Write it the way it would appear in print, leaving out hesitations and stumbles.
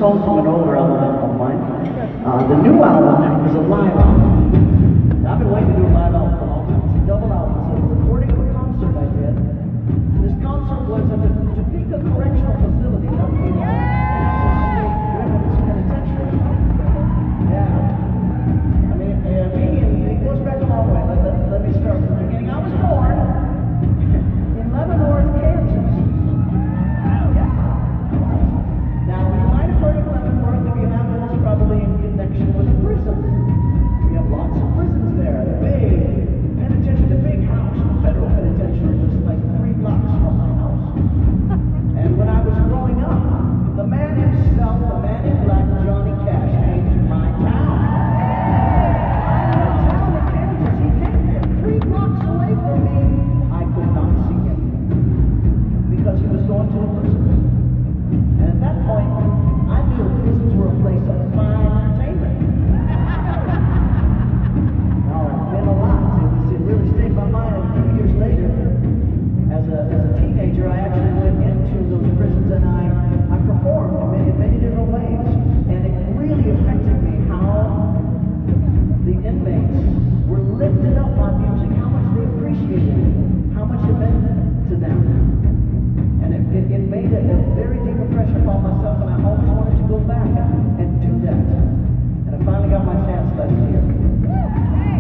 song from an older album of mine. The new album is a live album. I've been waiting to do a live album for a long time. It's a double album. It's a recording of a concert I did. This concert was at the Topeka Correctional Facility. That would be the Kansas State Women's Penitentiary. Yeah. I mean, it goes back a long way. Let me start from the beginning. I was born in Leavenworth, Kansas. Now, you might have heard of Leavenworth. If you have, most probably in connection with a prison. We have lots of prisons there. The big penitentiary, the big house, the federal penitentiary was like 3 blocks from my house. And when I was growing up, the man himself, the man in black, Johnny Cash, came to my town. My little town in Kansas. He came there 3 blocks away from me. I could not see him because he was going to a prison. And at that point, I knew prisons were a place of fine entertainment. Now, it meant a lot. It really stayed in my mind. And a few years later, as a teenager, I actually went into those prisons and I performed in many different ways. And it really affected me how the inmates were lifted up by music, how much they appreciated it, how much it meant to them. And it made a very deep impression upon myself, and I always wanted to go back and do that. And I finally got my chance last year.